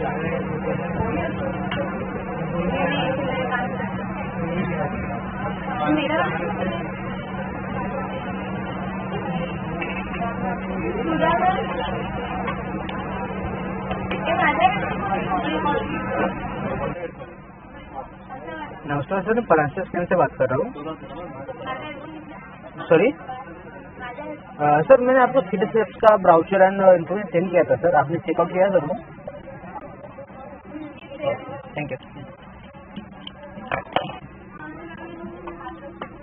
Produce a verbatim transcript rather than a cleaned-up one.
नमस्कार सर, मैं परांशा स्कैन से बात कर रहा हूँ। सॉरी सर, मैंने आपको थ्री स्टेप्स का ब्राउचर एंड इन्फॉर्मेशन सेंड किया था सर, आपने चेकआउट किया सर वो? Thank you.